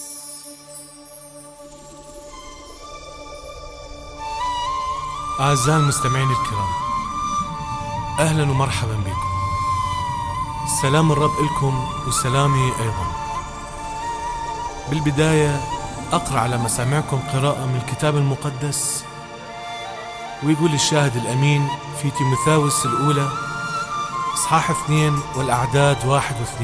أعزائي المستمعين الكرام، أهلا ومرحبا بكم. سلام الرب إلكم وسلامي أيضا. بالبداية أقرأ على مسامعكم قراءة من الكتاب المقدس، ويقول الشاهد الأمين في تيموثاوس الأولى إصحاح 2 والأعداد 1 و2: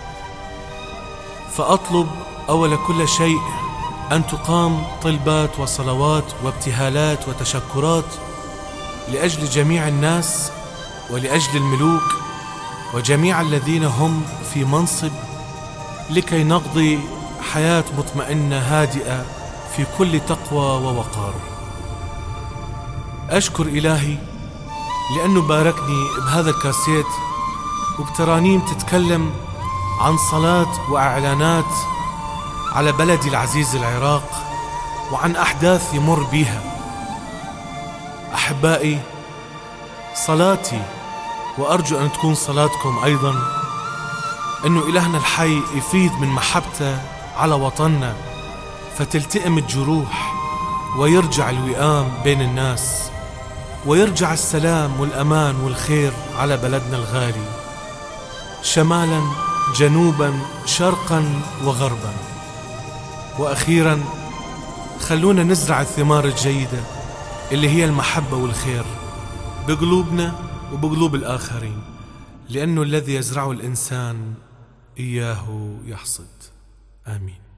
فأطلب أول كل شيء أن تقام طلبات وصلوات وابتهالات وتشكرات لأجل جميع الناس ولأجل الملوك وجميع الذين هم في منصب، لكي نقضي حياة مطمئنة هادئة في كل تقوى ووقار. أشكر إلهي لأنه باركني بهذا الكاسيت وبترانيم تتكلم عن صلاة وإعلانات على بلدي العزيز العراق وعن أحداث يمر بيها. أحبائي، صلاتي وأرجو أن تكون صلاتكم أيضا أنه إلهنا الحي يفيض من محبته على وطننا، فتلتئم الجروح ويرجع الوئام بين الناس، ويرجع السلام والأمان والخير على بلدنا الغالي، شمالا جنوبا شرقا وغربا. وأخيرا خلونا نزرع الثمار الجيدة اللي هي المحبة والخير بقلوبنا وبقلوب الآخرين، لأنه الذي يزرعه الإنسان إياه يحصد. آمين.